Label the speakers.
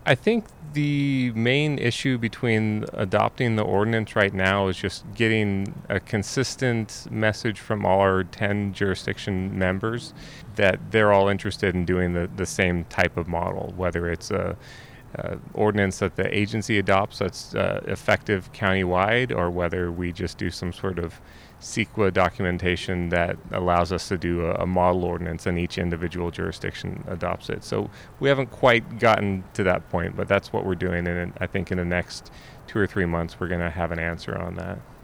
Speaker 1: I think the main issue between adopting the ordinance right now is just getting a consistent message from all our 10 jurisdiction members that they're all interested in doing the same type of model, whether it's a ordinance that the agency adopts that's effective countywide, or whether we just do some sort of CEQA documentation that allows us to do a model ordinance and each individual jurisdiction adopts it. So we haven't quite gotten to that point, but that's what we're doing, and I think in the next 2 or 3 months we're going to have an answer on that.